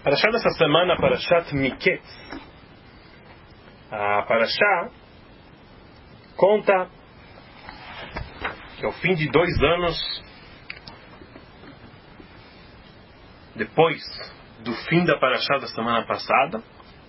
Parashá dessa semana, Parashat Miketz. A Parashá conta que ao fim de 2 anos, depois do fim da Parashá da semana passada,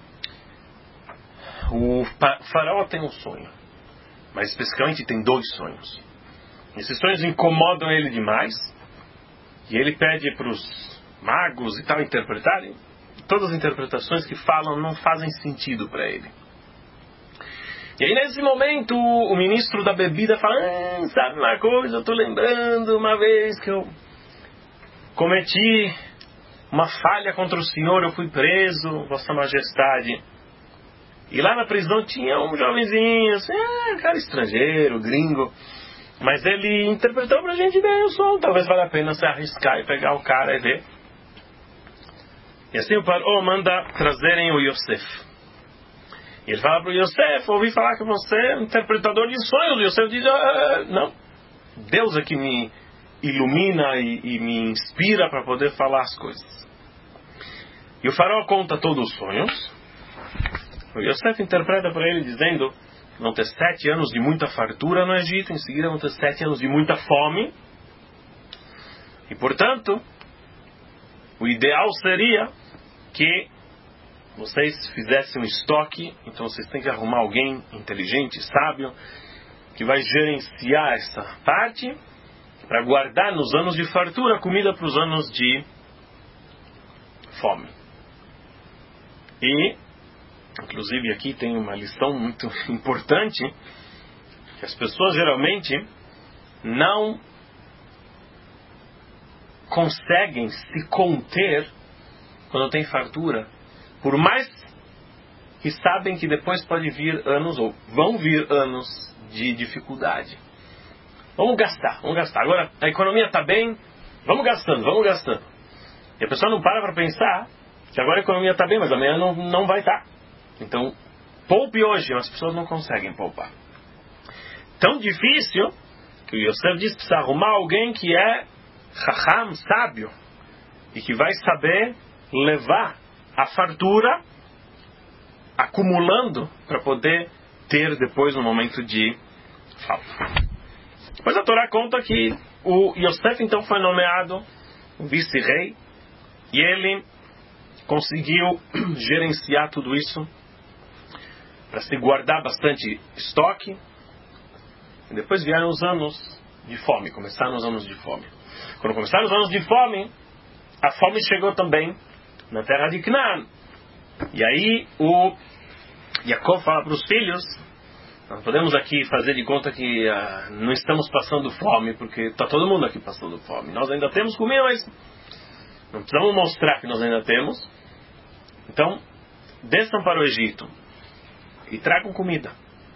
o faraó tem um sonho, mas especificamente tem 2 sonhos. Esses sonhos incomodam ele demais, e ele pede para os magos e tal interpretarem. Todas as interpretações que falam não fazem sentido para ele. E aí nesse momento o ministro da bebida fala: sabe uma coisa, eu estou lembrando uma vez que eu cometi uma falha contra o senhor, eu fui preso, vossa majestade. E lá na prisão tinha um jovenzinho, assim, cara estrangeiro, gringo, mas ele interpretou pra gente bem o som. Talvez valha a pena se arriscar e pegar o cara e ver. E assim o faraó manda trazerem o Yosef. E ele fala para o Yosef: ouvi falar que você é um interpretador de sonhos. O Yosef diz: não, Deus é que me ilumina e me inspira para poder falar as coisas. E o faraó conta todos os sonhos. O Yosef interpreta para ele dizendo: vão ter 7 anos de muita fartura no Egito, em seguida vão ter 7 anos de muita fome, e portanto o ideal seria que vocês fizessem um estoque. Então vocês têm que arrumar alguém inteligente, sábio, que vai gerenciar essa parte para guardar nos anos de fartura comida para os anos de fome. E inclusive aqui tem uma lição muito importante, que as pessoas geralmente não conseguem se conter quando tem fartura, por mais que sabem que depois pode vir anos, ou vão vir anos de dificuldade. Vamos gastar. Agora a economia está bem, vamos gastando. E a pessoa não para pensar que agora a economia está bem, mas amanhã não vai estar. Então, poupe hoje, mas as pessoas não conseguem poupar. Tão difícil que o Yosef diz que precisa arrumar alguém que é chacham, sábio, e que vai saber levar a fartura acumulando para poder ter depois um momento de falta. Depois a Torá conta que o Yosef então foi nomeado vice-rei, e ele conseguiu gerenciar tudo isso para se guardar bastante estoque. E depois vieram os anos de fome. Começaram os anos de fome. Quando começaram os anos de fome, a fome chegou também na terra de Canaã. E aí o Jacó fala para os filhos: nós podemos aqui fazer de conta que não estamos passando fome, porque está todo mundo aqui passando fome. Nós ainda temos comida, mas não precisamos mostrar que nós ainda temos. Então, desçam para o Egito e tragam comida.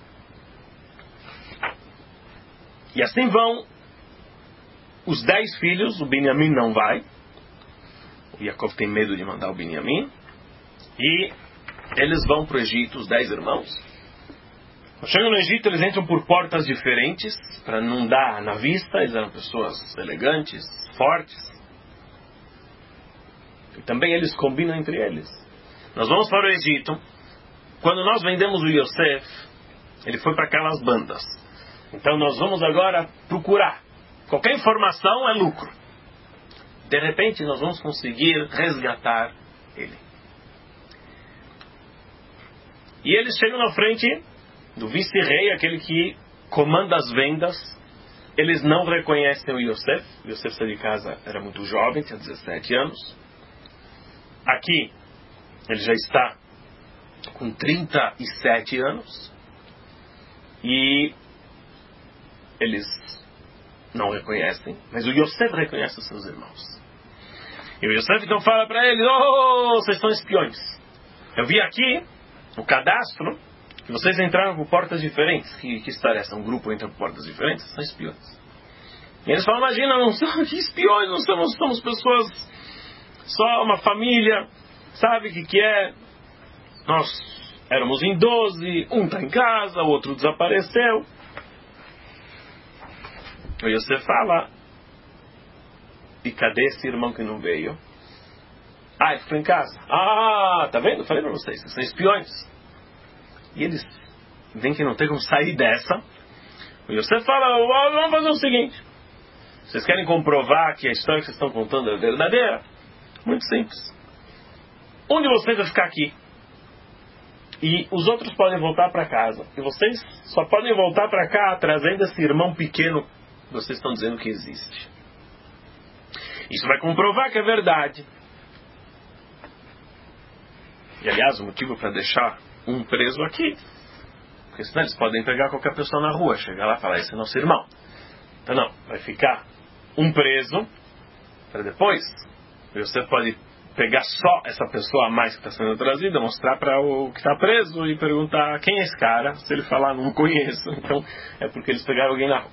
E assim vão os 10 filhos. O Benjamim não vai. O Yaakov tem medo de mandar o Benjamim. E eles vão para o Egito, os 10 irmãos. Quando chegam no Egito, eles entram por portas diferentes, para não dar na vista. Eles eram pessoas elegantes, fortes. E também eles combinam entre eles. Nós vamos para o Egito. Quando nós vendemos o Yosef, ele foi para aquelas bandas. Então nós vamos agora procurar. Qualquer informação é lucro. De repente nós vamos conseguir resgatar ele. E eles chegam na frente do vice-rei, aquele que comanda as vendas. Eles não reconhecem o Yosef. O Yosef saiu de casa, era muito jovem, tinha 17 anos. Aqui ele já está com 37 anos. E eles não reconhecem, mas o Yosef reconhece os seus irmãos. E o Yosef então fala para eles: vocês são espiões. Eu vi aqui o cadastro que vocês entraram por portas diferentes. Que história é essa? Um grupo entra por portas diferentes? São espiões. E eles falam: imagina, não somos espiões, não somos pessoas, só uma família. Sabe o que é? Nós éramos em 12, um está em casa, o outro desapareceu. O Yosef fala: e cadê esse irmão que não veio? Ah, ele ficou em casa. Ah, tá vendo? Falei pra vocês, vocês são espiões. E eles veem que não tem como sair dessa. E você fala, vamos fazer o seguinte. Vocês querem comprovar que a história que vocês estão contando é verdadeira? Muito simples. Um de vocês vai ficar aqui. E os outros podem voltar para casa. E vocês só podem voltar para cá trazendo esse irmão pequeno que vocês estão dizendo que existe. Isso vai comprovar que é verdade. E aliás, o motivo para deixar um preso aqui, porque senão eles podem pegar qualquer pessoa na rua, chegar lá e falar, esse é nosso irmão. Então não, vai ficar um preso, para depois você pode pegar só essa pessoa a mais que está sendo trazida, mostrar para o que está preso e perguntar quem é esse cara. Se ele falar, não conheço, então é porque eles pegaram alguém na rua.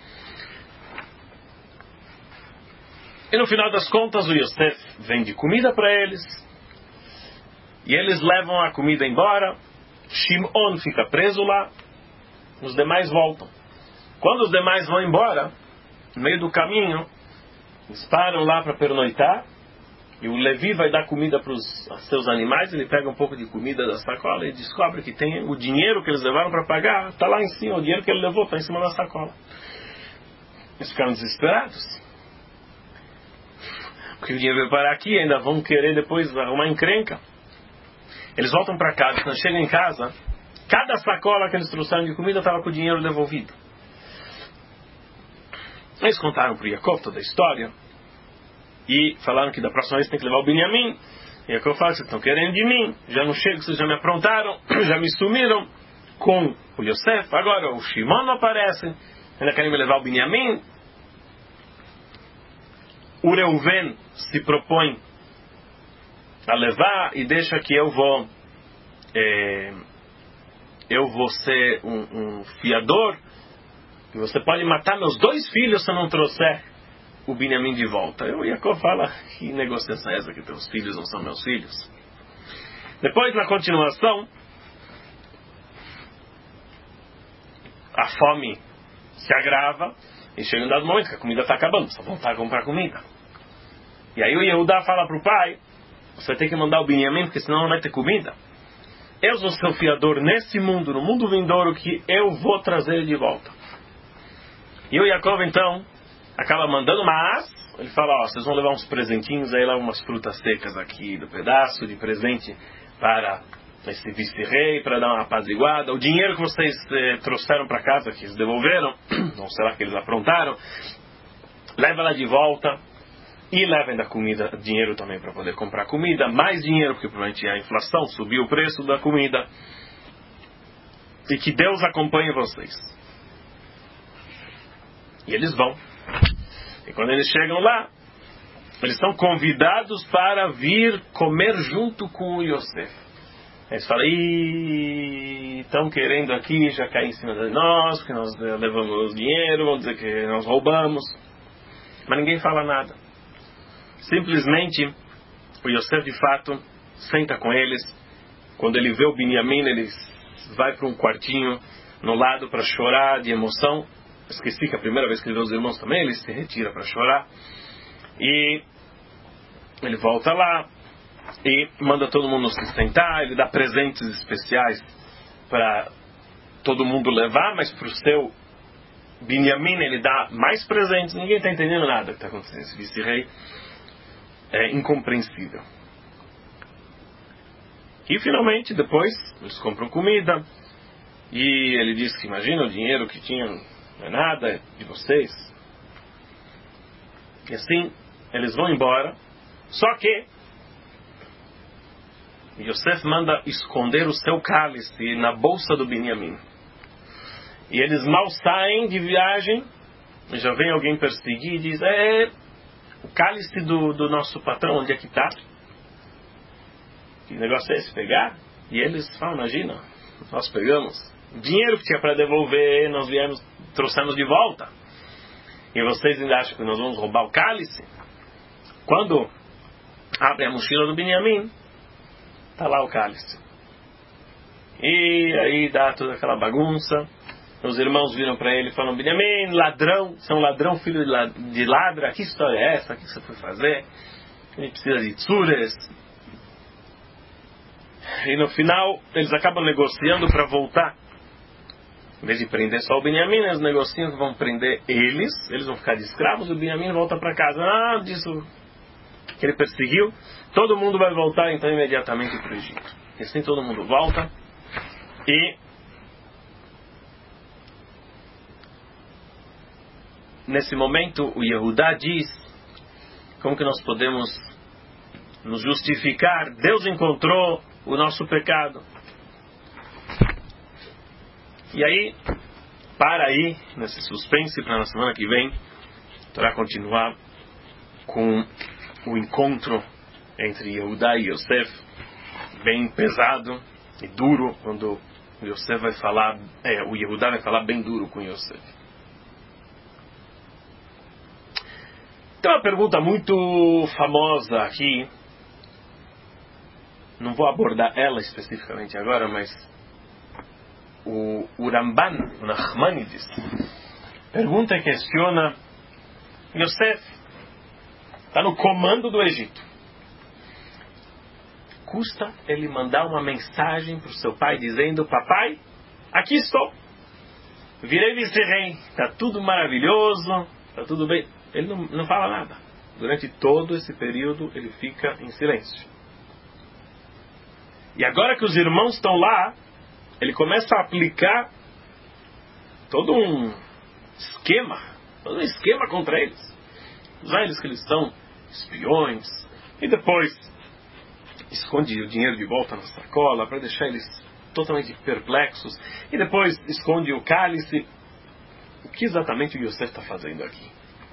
E no final das contas o Yosef vende comida para eles, e eles levam a comida embora. Shimon fica preso lá, os demais voltam. Quando os demais vão embora, no meio do caminho, eles param lá para pernoitar, e o Levi vai dar comida para os seus animais. Ele pega um pouco de comida da sacola e descobre que tem o dinheiro que eles levaram para pagar, está lá em cima, o dinheiro que ele levou está em cima da sacola. Eles ficaram desesperados, porque o dinheiro veio parar aqui, ainda vão querer depois arrumar encrenca. Eles voltam para casa. Quando chegam em casa, cada sacola que eles trouxeram de comida estava com o dinheiro devolvido. Eles contaram para Yaakov toda a história e falaram que da próxima vez tem que levar o Binyamin. E Yaakov fala, vocês estão querendo de mim, já não chego, vocês já me aprontaram, já me sumiram com o Yosef, agora o Shimon não aparece, ainda querem me levar o Binyamin. O Reuven se propõe a levar e deixa que eu vou ser um fiador, e você pode matar meus 2 filhos se eu não trouxer o Binyamin de volta. E o Yaakov fala, que negociação é essa que teus filhos não são meus filhos? Depois, na continuação, a fome se agrava e chega um dado momento que a comida está acabando, só voltar a comprar comida. E aí o Yehudá fala para o pai, você tem que mandar o Binyamin, porque senão não vai ter comida. Eu sou seu fiador nesse mundo, no mundo vindouro, que eu vou trazer ele de volta. E o Yaakov então acaba mandando, mas ele fala, vocês vão levar uns presentinhos aí, lá umas frutas secas aqui do pedaço de presente para esse vice-rei, para dar uma apaziguada. O dinheiro que vocês trouxeram para casa, que eles devolveram, não será que eles aprontaram, leva lá de volta. E levem da comida dinheiro também para poder comprar comida, mais dinheiro, porque provavelmente a inflação subiu o preço da comida. E que Deus acompanhe vocês. E eles vão. E quando eles chegam lá, eles são convidados para vir comer junto com o Yosef. Eles falam, estão querendo aqui já cair em cima de nós, que nós levamos dinheiro, vão dizer que nós roubamos. Mas ninguém fala nada. Simplesmente, o Yosef de fato senta com eles. Quando ele vê o Binyamin, ele vai para um quartinho no lado para chorar de emoção. Esqueci que a primeira vez que ele vê os irmãos também, ele se retira para chorar. E ele volta lá e manda todo mundo se sentar. Ele dá presentes especiais para todo mundo levar, mas para o seu Binyamin ele dá mais presentes. Ninguém está entendendo nada que está acontecendo. Esse vice-rei é incompreensível. E finalmente, depois, eles compram comida. E ele diz que, imagina, o dinheiro que tinham não é nada, é de vocês. E assim, eles vão embora. Só que Yosef manda esconder o seu cálice na bolsa do Binyamin. E eles mal saem de viagem, e já vem alguém perseguir e diz, o cálice do nosso patrão, onde é que está? Que negócio é esse, pegar? E eles falam, imagina, nós pegamos o dinheiro que tinha para devolver, nós trouxemos de volta. E vocês ainda acham que nós vamos roubar o cálice? Quando abre a mochila do Binyamin, está lá o cálice. E aí dá toda aquela bagunça. Os irmãos viram para ele e falam, Binyamin, ladrão, você é um ladrão, filho de ladra, que história é essa? O que você foi fazer? A gente precisa de tzures. E no final, eles acabam negociando para voltar. Em vez de prender só o Benjamim, eles negociam que vão prender eles vão ficar de escravos, e o Benjamim volta para casa. Disso que ele perseguiu, todo mundo vai voltar então imediatamente para o Egito. E assim todo mundo volta, e nesse momento o Yehudá diz: como que nós podemos nos justificar? Deus encontrou o nosso pecado. E aí, para aí, nesse suspense, para na semana que vem, para continuar com o encontro entre Yehudá e Yosef, bem pesado e duro, quando o Yosef vai falar, o Yehudá vai falar bem duro com Yosef. Tem uma pergunta muito famosa aqui, não vou abordar ela especificamente agora, mas o Ramban, o Nachmanides, pergunta e questiona: Yosef está no comando do Egito. Custa ele mandar uma mensagem para o seu pai dizendo: papai, aqui estou, virei vice-rei, está tudo maravilhoso, está tudo bem? Ele não fala nada. Durante todo esse período ele fica em silêncio. E agora que os irmãos estão lá, ele começa a aplicar todo um esquema contra eles. Usar eles que eles são espiões, e depois esconde o dinheiro de volta na sacola para deixar eles totalmente perplexos, e depois esconde o cálice. O que exatamente o Yosef está fazendo aqui?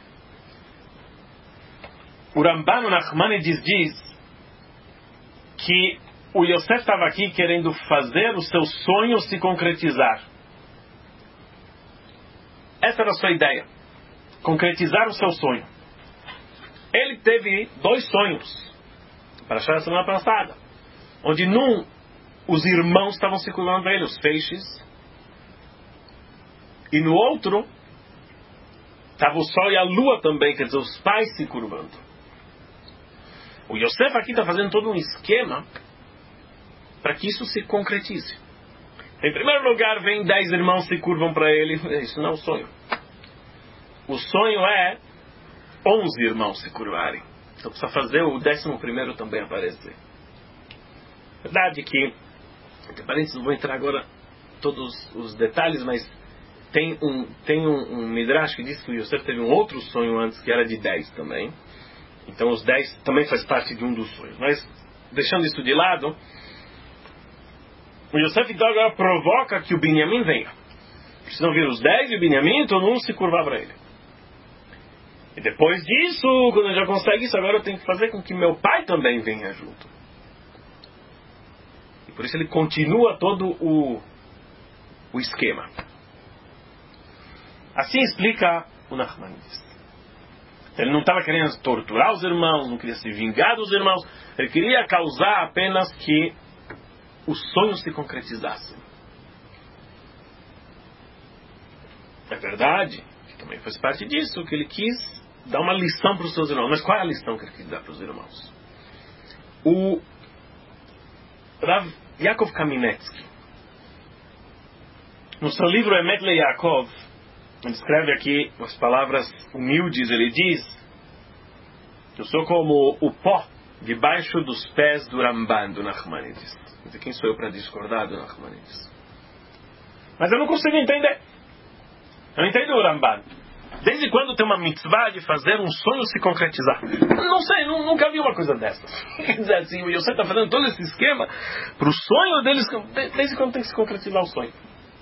O Ramban Nachmanides diz que o Yosef estava aqui querendo fazer o seu sonho se concretizar. Essa era a sua ideia. Concretizar o seu sonho. Ele teve 2 sonhos, para achar a semana passada, onde num os irmãos estavam se curvando para ele, os feixes, e no outro estava o sol e a lua também, quer dizer, os pais se curvando. O Yosef aqui está fazendo todo um esquema para que isso se concretize. Em primeiro lugar, vem 10 irmãos se curvam para ele. Isso não é o sonho. O sonho é 11 irmãos se curvarem. Então precisa fazer o 11º também aparecer. Verdade que, entre parênteses, não vou entrar agora todos os detalhes, mas tem um Midrash que diz que o Yosef teve um outro sonho antes, que era de 10 também. Então os 10 também faz parte de um dos sonhos. Mas, deixando isso de lado, o Yosef então agora provoca que o Benjamim venha. Precisam vir os 10 e o Benjamim, todo mundo se curvar para ele. E depois disso, quando ele já consegue isso, agora eu tenho que fazer com que meu pai também venha junto. E por isso ele continua todo o esquema. Assim explica o Nachmanides. Ele não estava querendo torturar os irmãos, não queria se vingar dos irmãos. Ele queria causar apenas que os sonhos se concretizassem. É verdade que também faz parte disso, que ele quis dar uma lição para os seus irmãos. Mas qual é a lição que ele quis dar para os irmãos? O Rav Yaakov Kaminetsky, no seu livro Emet LeYaakov, ele escreve aqui as palavras humildes. Ele diz: eu sou como o pó debaixo dos pés do Ramban, do Nachmanides. Mas quem sou eu para discordar do Nachmanides? Mas eu não consigo entender. Eu não entendo o Ramban. Desde quando tem uma mitzvah de fazer um sonho se concretizar? Não sei, nunca vi uma coisa dessas. Quer dizer assim, o Yosef está fazendo todo esse esquema para o sonho deles. Desde quando tem que se concretizar o sonho?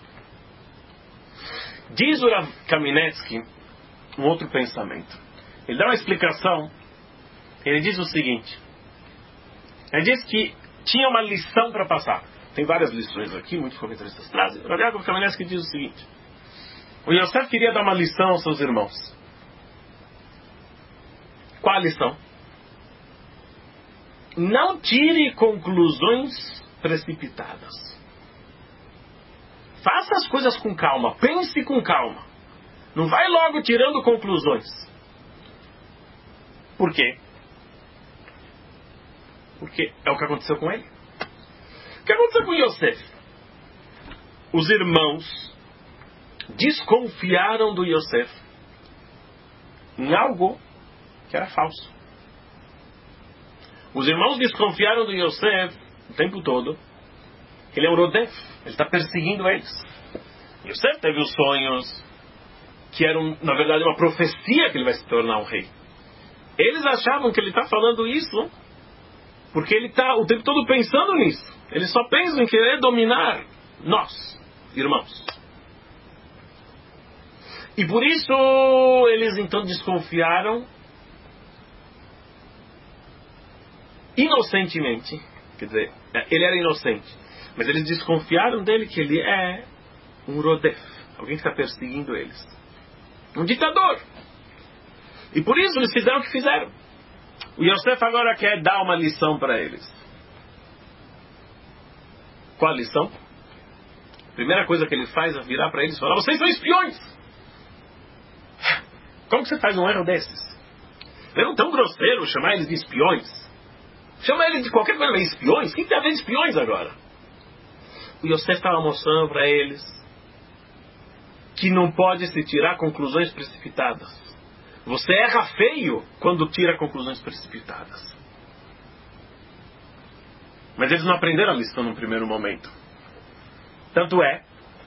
Diz o Rav Kaminetsky um outro pensamento. Ele dá uma explicação. Ele diz o seguinte: ele diz que tinha uma lição para passar. Tem várias lições aqui, muitos comentaristas trazem. O Rav Kaminetsky diz o seguinte: o Yosef queria dar uma lição aos seus irmãos. Qual a lição? Não tire conclusões precipitadas. Faça as coisas com calma. Pense com calma. Não vai logo tirando conclusões. Por quê? Porque é o que aconteceu com ele. O que aconteceu com Yosef? Os irmãos desconfiaram do Yosef em algo que era falso. Os irmãos desconfiaram do Yosef o tempo todo. Ele é um rodef, ele está perseguindo eles. Yosef teve os sonhos que eram, na verdade, uma profecia que ele vai se tornar um rei. Eles achavam que ele está falando isso porque ele está o tempo todo pensando nisso. Eles só pensam em querer dominar nós, irmãos. E por isso eles então desconfiaram inocentemente. Quer dizer, ele era inocente, mas eles desconfiaram dele que ele é um rodef, alguém que está perseguindo eles, um ditador. E por isso eles fizeram o que fizeram. O Yosef agora quer dar uma lição para eles. Qual a lição? A primeira coisa que ele faz é virar para eles e falar: vocês são espiões! Como que você faz um erro desses? Não é tão grosseiro chamar eles de espiões. Chama eles de qualquer coisa, mas espiões? O que tem a ver de espiões agora? O Yosef estava mostrando para eles que não pode se tirar conclusões precipitadas. Você erra feio quando tira conclusões precipitadas. Mas eles não aprenderam a lição no primeiro momento. Tanto é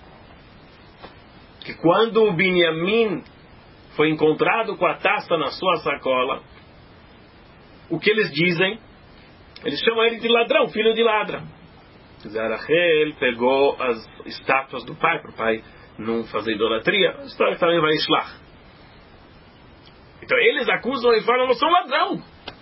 que quando o Binyamin foi encontrado com a taça na sua sacola, o que eles dizem? Eles chamam ele de ladrão, filho de ladra. Rachel pegou as estátuas do pai, para o pai não fazer idolatria. A história também vai Shlach. Então eles acusam e falam: você é um ladrão.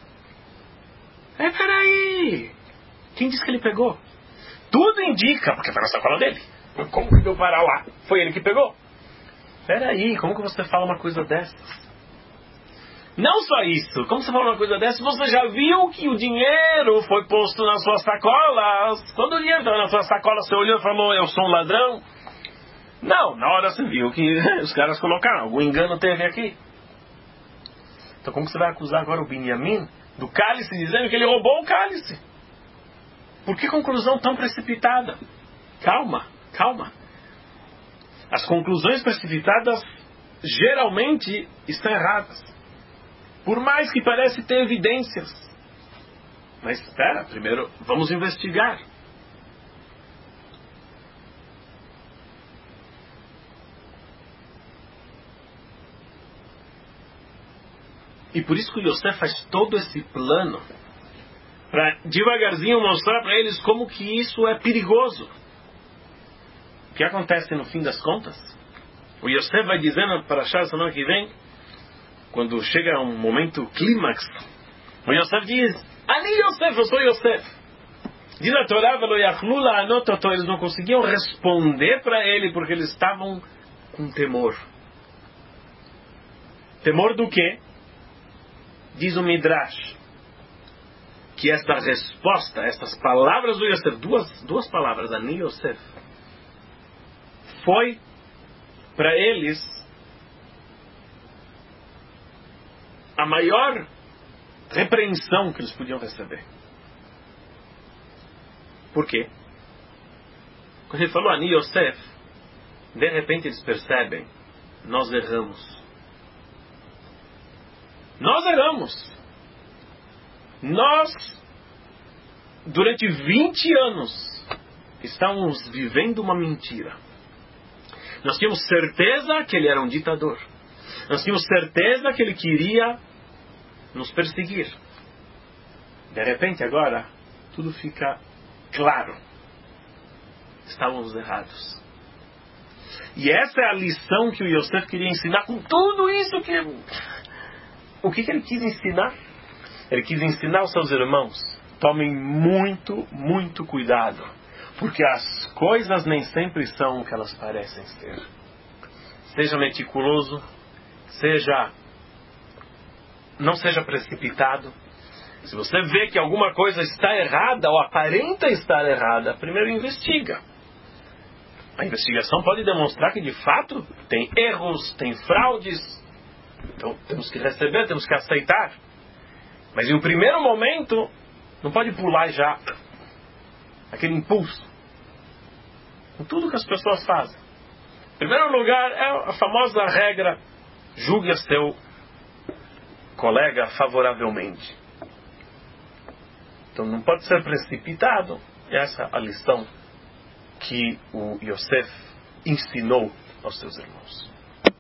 Peraí, quem disse que ele pegou? Tudo indica, porque está na sacola dele. Como que deu parar lá? Foi ele que pegou. Peraí, como que você fala uma coisa dessas? Não só isso, como você fala uma coisa dessas? Você já viu que o dinheiro foi posto nas suas sacolas? Quando o dinheiro estava na sua sacola, você olhou e falou: eu sou um ladrão? Não, na hora você viu que os caras colocaram, algum engano teve aqui. Então como você vai acusar agora o Binyamin do cálice, dizendo que ele roubou o cálice? Por que conclusão tão precipitada? Calma, calma. As conclusões precipitadas geralmente estão erradas. Por mais que pareça ter evidências. Mas espera, primeiro vamos investigar. E por isso que o Yosef faz todo esse plano para devagarzinho mostrar para eles como que isso é perigoso. O que acontece no fim das contas? O Yosef vai dizendo para a semana que vem, quando chega um momento clímax, o Yosef diz: Ani Yosef, eu sou Yosef. Diz a Torá: eles não conseguiam responder para ele porque eles estavam com temor. Temor do quê? Diz o Midrash que esta resposta, estas palavras do Yosef, duas palavras, Ani Yosef, foi para eles a maior repreensão que eles podiam receber. Por quê? Quando ele falou Ani Yosef, de repente eles percebem: nós erramos. Nós erramos. Nós, durante 20 anos, estávamos vivendo uma mentira. Nós tínhamos certeza que ele era um ditador. Nós tínhamos certeza que ele queria nos perseguir. De repente, agora, tudo fica claro. Estávamos errados. E essa é a lição que o Yosef queria ensinar com tudo isso que... O que ele quis ensinar? Ele quis ensinar aos seus irmãos: tomem muito, muito cuidado, porque as coisas nem sempre são o que elas parecem ser. Seja meticuloso, não seja precipitado. Se você vê que alguma coisa está errada ou aparenta estar errada, primeiro investiga. A investigação pode demonstrar que de fato tem erros, tem fraudes. Então temos que receber, temos que aceitar. Mas em um primeiro momento, não pode pular já. aquele impulso. Com tudo que as pessoas fazem. Em primeiro lugar, é a famosa regra: julgue a seu colega favoravelmente. Então não pode ser precipitado. Essa é a lição que o Yosef ensinou aos seus irmãos.